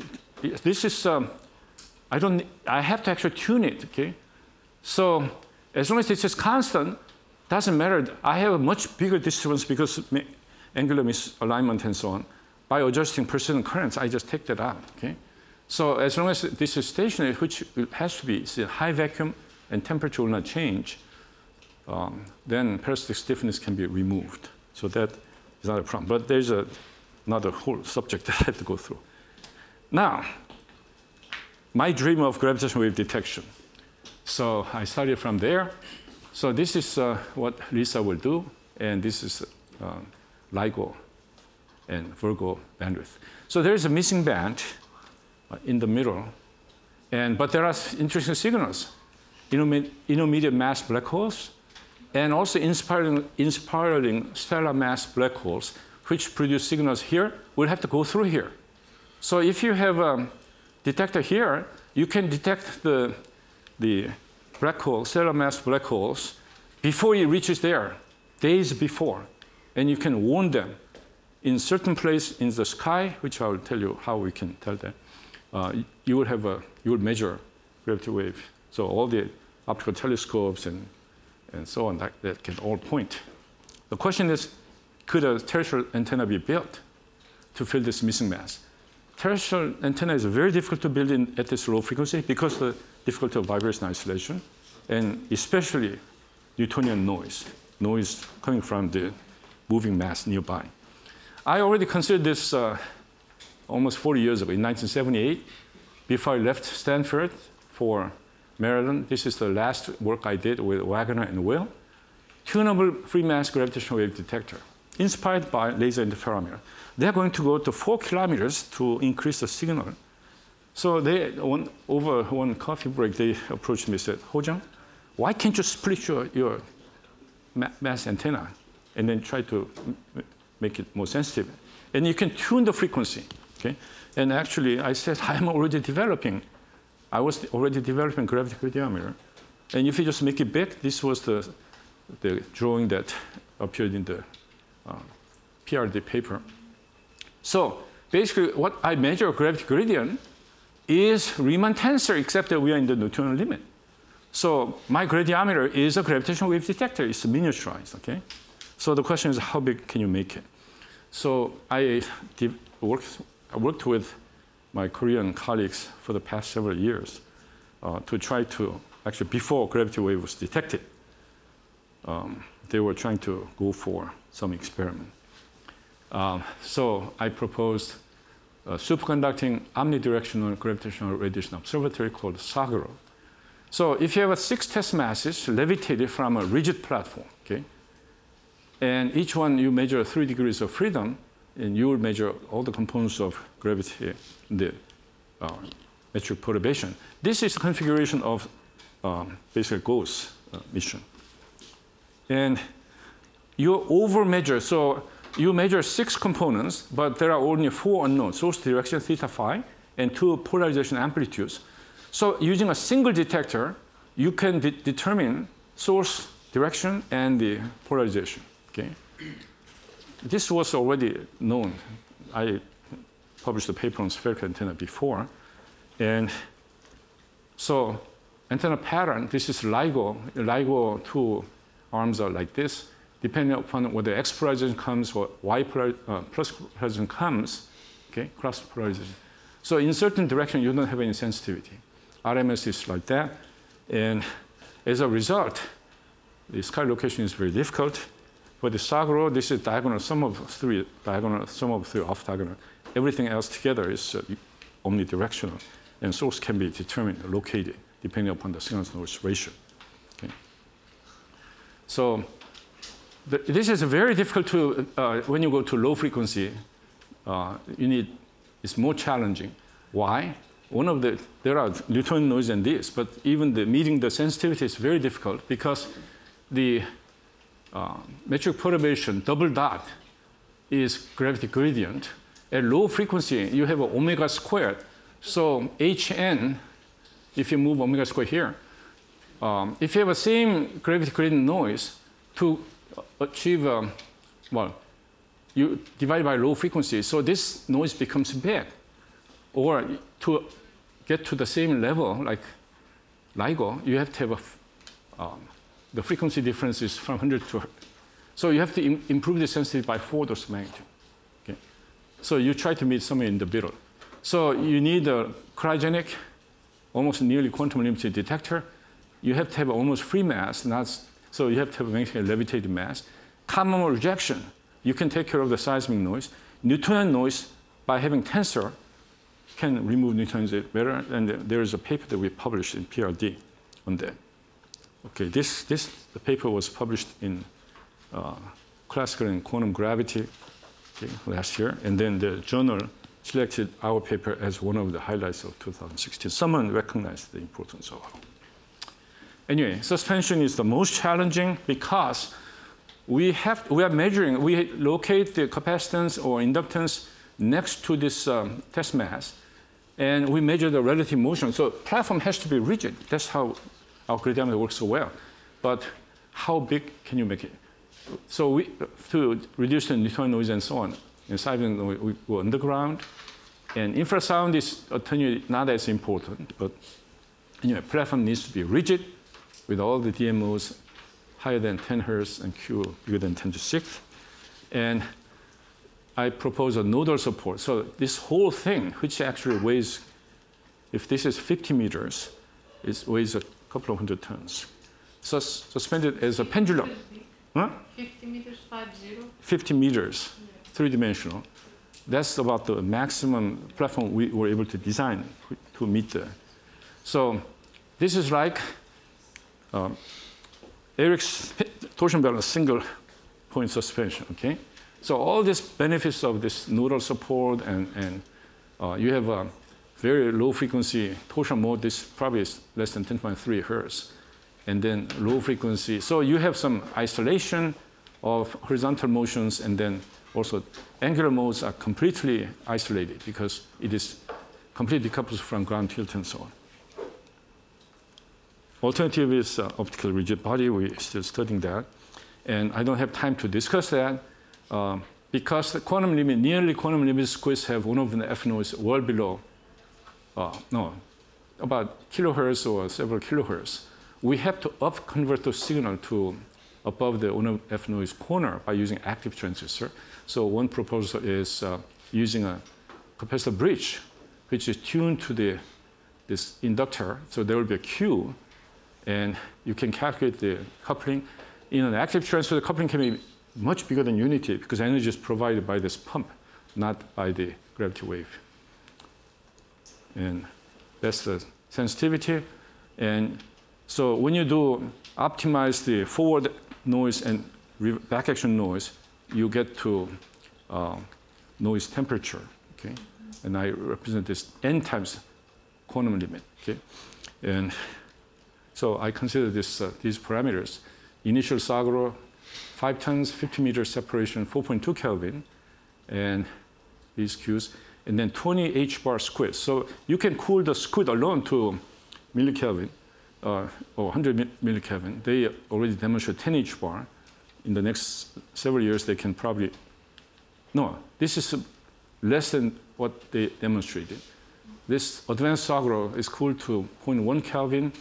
have to actually tune it. Okay? So, as long as it's just constant, doesn't matter. I have a much bigger disturbance because angular misalignment and so on. By adjusting persistent currents, I just take that out. Okay? So as long as this is stationary, which has to be high vacuum and temperature will not change, then parasitic stiffness can be removed. So that is not a problem. But there's another whole subject that I have to go through. Now, my dream of gravitational wave detection. So I started from there. So this is what LISA will do, and this is LIGO and Virgo bandwidth. So there is a missing band in the middle, but there are interesting signals. Intermediate mass black holes, and also inspiring stellar mass black holes, which produce signals here, will have to go through here. So if you have a detector here, you can detect the black hole, stellar mass black holes, before it reaches there, days before. And you can warn them in certain place in the sky, which I will tell you how we can tell that. You will measure gravity wave. So all the optical telescopes and so on that can all point. The question is, could a terrestrial antenna be built to fill this missing mass? Terrestrial antenna is very difficult to build at this low frequency because of the difficulty of vibration isolation, and especially Newtonian noise coming from the moving mass nearby. I already considered this almost 40 years ago, in 1978, before I left Stanford for Maryland. This is the last work I did with Wagner and Will. Tunable free mass gravitational wave detector, inspired by laser interferometer. They're going to go to 4 kilometers to increase the signal. So over one coffee break, they approached me and said, Ho-Jung, why can't you split your mass antenna and then try to make it more sensitive? And you can tune the frequency. Okay? And actually, I said, I was already developing gravity gradiometer. And if you just make it big, this was the drawing that appeared in the PRD paper. So basically, what I measure gravity gradient is Riemann tensor, except that we are in the Newtonian limit. So my gradiometer is a gravitational wave detector. It's miniaturized, okay? So the question is, how big can you make it? So I worked with my Korean colleagues for the past several years to try to, actually before gravity wave was detected, they were trying to go for some experiment. So I proposed a superconducting omnidirectional gravitational radiation observatory called SAGRO. So if you have 6 test masses levitated from a rigid platform, okay, and each one you measure 3 degrees of freedom, and you will measure all the components of gravity, the metric perturbation. This is the configuration of basically GOES mission. And you over-measure, so you measure 6 components, but there are only 4 unknowns: source direction, theta phi, and 2 polarization amplitudes. So using a single detector, you can determine source direction and the polarization. Okay? This was already known. I published a paper on spherical antenna before. And so antenna pattern, this is LIGO. LIGO 2 arms are like this. Depending upon whether X polarization comes or Y plus polarization comes, okay, cross polarization. So in certain direction, you don't have any sensitivity. RMS is like that. And as a result, the sky location is very difficult. For the SAGRO, this is diagonal sum of 3, diagonal sum of 3 off diagonal. Everything else together is omnidirectional. And source can be determined, located, depending upon the signal-to-noise ratio. Okay. So this is very difficult to, when you go to low frequency, it's more challenging. Why? There are Newtonian noise and this, but even meeting the sensitivity is very difficult because the metric perturbation, double dot, is gravity gradient. At low frequency, you have an omega squared. So Hn, if you move omega squared here, if you have the same gravity gradient noise, to achieve, you divide by low frequency, so this noise becomes big. Or to get to the same level, like LIGO, you have to have the frequency difference is from 100 to, So you have to improve the sensitivity by 4 orders of magnitude. Okay? So you try to meet somewhere in the middle. So you need a cryogenic, almost nearly quantum limited detector. You have to have almost free mass, so you have to have a levitating mass. Common mode rejection, you can take care of the seismic noise. Newtonian noise, by having tensor, can remove Newtonian better. And there is a paper that we published in PRD on that. Okay, the paper was published in Classical and Quantum Gravity last year. And then the journal selected our paper as one of the highlights of 2016. Someone recognized the importance of it. Anyway, suspension is the most challenging because we locate the capacitance or inductance next to this test mass, and we measure the relative motion. So platform has to be rigid. That's how our gradiometer works so well. But how big can you make it? So to reduce the Newtonian noise and so on, in seismic noise, we go underground. And infrasound is not as important, but anyway, platform needs to be rigid with all the DMOs higher than 10 Hertz and Q bigger than 10 to the 6th. And I propose a nodal support. So this whole thing, which actually weighs, if this is 50 meters, it weighs a couple of hundred tons. So suspended as a pendulum. 50 meters, 50? 50 meters, three-dimensional. That's about the maximum platform we were able to design to meet the. So this is like Eric's torsion balance single point suspension, okay? So all these benefits of this nodal support and you have a very low frequency torsion mode, this probably is less than 10.3 Hertz. And then low frequency. So you have some isolation of horizontal motions, and then also angular modes are completely isolated because it is completely decoupled from ground tilt and so on. Alternative is optical rigid body. We're still studying that. And I don't have time to discuss that because the quantum limit, nearly quantum limit squares have one of the F noise well below, about kilohertz or several kilohertz. We have to up-convert the signal to above the F noise corner by using active transistor. So one proposal is using a capacitor bridge, which is tuned to this inductor. So there will be a Q, and you can calculate the coupling. In an active transistor, the coupling can be much bigger than unity because energy is provided by this pump, not by the gravity wave. And that's the sensitivity. And so when you do optimize the forward noise and back action noise, you get to noise temperature, okay? And I represent this n times quantum limit, okay? And so I consider these parameters. Initial Sagro, 5 tons, 50 meters separation, 4.2 Kelvin, and these Qs, and then 20 H-bar squid. So you can cool the squid alone to millikelvin, or 100 millikelvin. They already demonstrate 10 H-bar. In the next several years, they can probably, no, this is less than what they demonstrated. This advanced Sagro is cooled to 0.1 Kelvin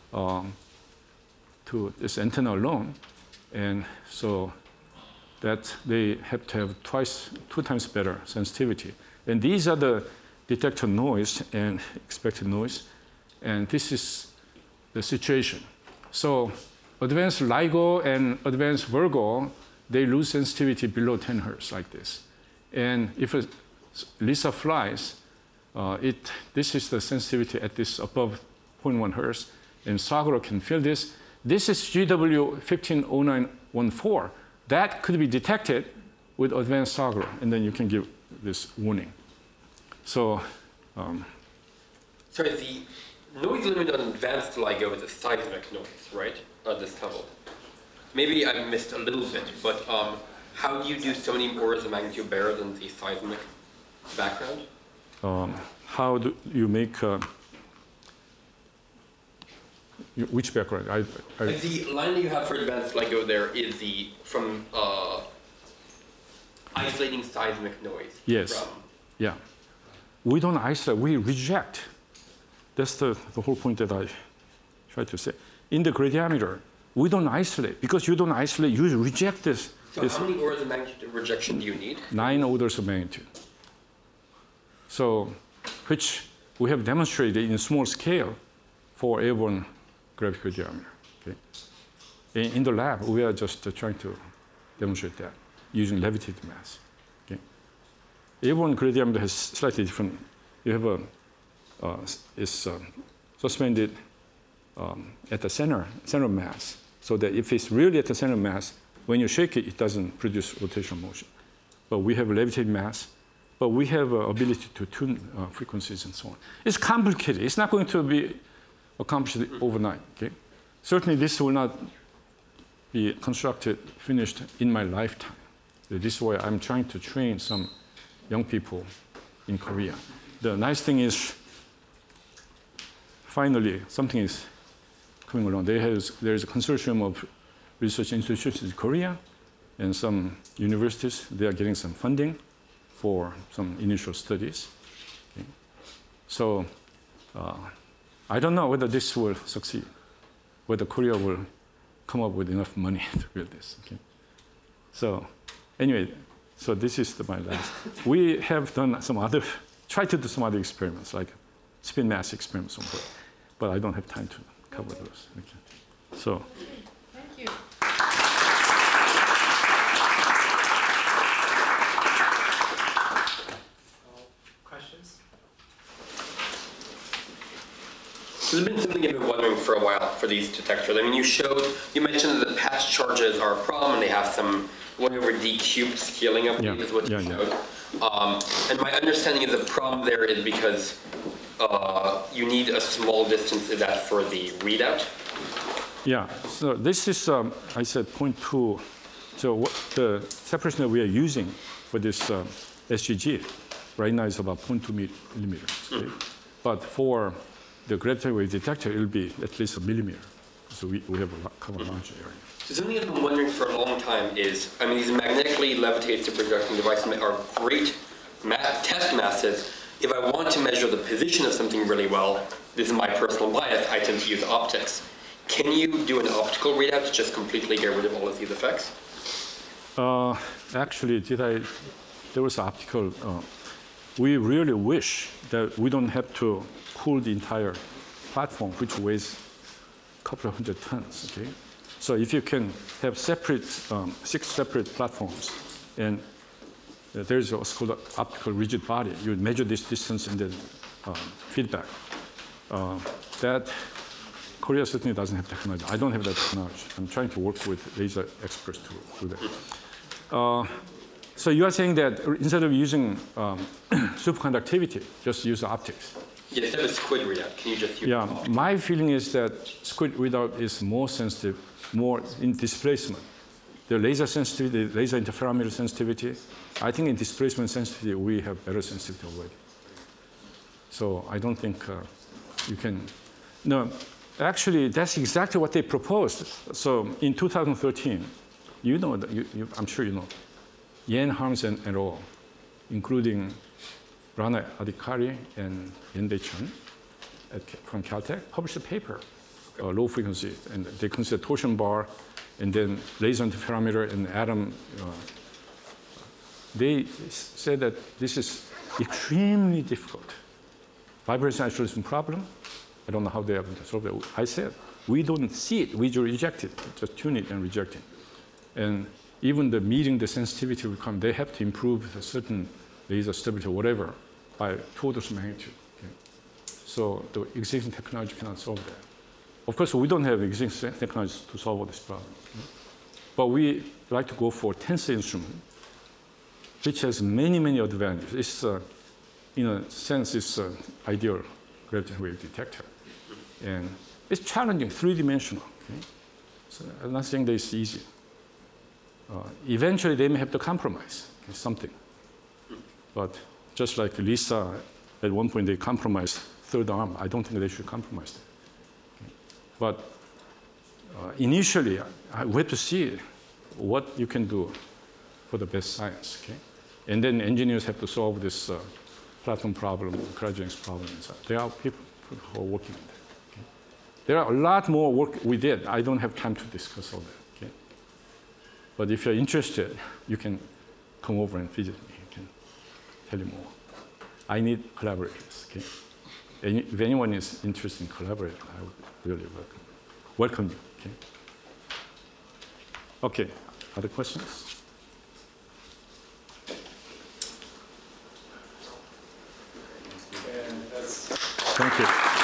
to this antenna alone. And so that they have to have 2 times better sensitivity. And these are the detector noise and expected noise. And this is the situation. So advanced LIGO and advanced Virgo, they lose sensitivity below 10 Hertz like this. And if LISA flies, this is the sensitivity at this above 0.1 Hertz. And Sagro can feel this. This is GW150914. That could be detected with advanced Sagro, and then you can give this warning. So, sorry, the noise limit on advanced LIGO is a seismic noise, right? At this level. Maybe I missed a little bit, but how do you do so many orders of magnitude better than the seismic background? How do you make which background? Like the line that you have for advanced LIGO there is from isolating seismic noise. Yes. Yeah. We don't isolate, we reject. That's the whole point that I try to say. In the gradiometer, we don't isolate. Because you don't isolate, you reject this So how many orders of magnitude of rejection do you need? 9 orders of magnitude. So, which we have demonstrated in small scale for airborne gravity diameter. Okay? In the lab, we are just trying to demonstrate that using levitated mass. Okay? Airborne gravity diameter has slightly different. You have it's suspended at the center of mass, so that if it's really at the center of mass, when you shake it, it doesn't produce rotational motion. But we have levitated mass, but we have ability to tune frequencies and so on. It's complicated. It's not going to be accomplished overnight. Okay? Certainly, this will not be constructed, finished in my lifetime. This is why I'm trying to train some young people in Korea. The nice thing is, finally, something is coming along. There's a consortium of research institutions in Korea and some universities. They are getting some funding for some initial studies. Okay. So I don't know whether this will succeed, whether Korea will come up with enough money to build this. Okay. So anyway, so this is my last. We have done some other, tried to do some other experiments, like spin mass experiments, but I don't have time to cover those. Okay. So. Thank you. Questions? There's been something I've been wondering for a while for these detectors. I mean, you mentioned that the patch charges are a problem, and they have some 1/d cubed scaling up, is what you showed. And my understanding is the problem there is because you need a small distance of that for the readout. Yeah, so this is, I said 0.2. So what the separation that we are using for this SGG right now is about 0.2 millimeters. Okay? But for the gravity wave detector, it will be at least a millimeter. So we have cover a large area. So something I've been wondering for a long time is, I mean, these magnetically levitated superconducting devices are great test masses. If I want to measure the position of something really well, this is my personal bias, I tend to use optics. Can you do an optical readout to just completely get rid of all of these effects? Actually, there was optical. We really wish that we don't have to cool the entire platform, which weighs a couple of hundred tons, okay? So if you can have separate, 6 separate platforms, and there's what's called an optical rigid body. You measure this distance and then feedback. That Korea certainly doesn't have technology. I don't have that technology. I'm trying to work with laser experts to do that. So you are saying that instead of using superconductivity, just use optics. Yeah, instead of squid readout, can you just use optics? My feeling is that squid readout is more sensitive, more in displacement. The laser sensitivity, the laser interferometer sensitivity, I think in displacement sensitivity, we have better sensitivity already. So I don't think you can. No, actually, that's exactly what they proposed. So in 2013, you know, I'm sure you know, Yan Harms and al., including Rana Adhikari and Yende Chen from Caltech, published a paper, low frequency, and they consider torsion bar, and then laser interferometer and atom. They said that this is extremely difficult. Vibration isolation problem, I don't know how they are going to solve it. I said, we don't see it, we just reject it, just tune it and reject it. And even the meeting the sensitivity requirement, they have to improve a certain laser stability or whatever by 2 orders of magnitude. Okay? So the existing technology cannot solve that. Of course, we don't have existing technologies to solve all this problem. Okay? But we like to go for tensor instrument, which has many, many advantages. It's, in a sense, it's an ideal gravitational wave detector. And it's challenging, 3-dimensional. Okay? So I'm not saying that it's easy. Eventually, they may have to compromise something. But just like Lisa, at one point they compromised third arm. I don't think they should compromise that. Okay. But initially, we have to see what you can do for the best science. Okay? And then engineers have to solve this platform problem, cryogenics problem. And so there are people who are working on that. Okay? There are a lot more work we did. I don't have time to discuss all that. Okay? But if you're interested, you can come over and visit me. I can tell you more. I need collaborators. Okay? If anyone is interested in collaborating, I would really welcome you. Okay. Okay. Other questions? Thank you.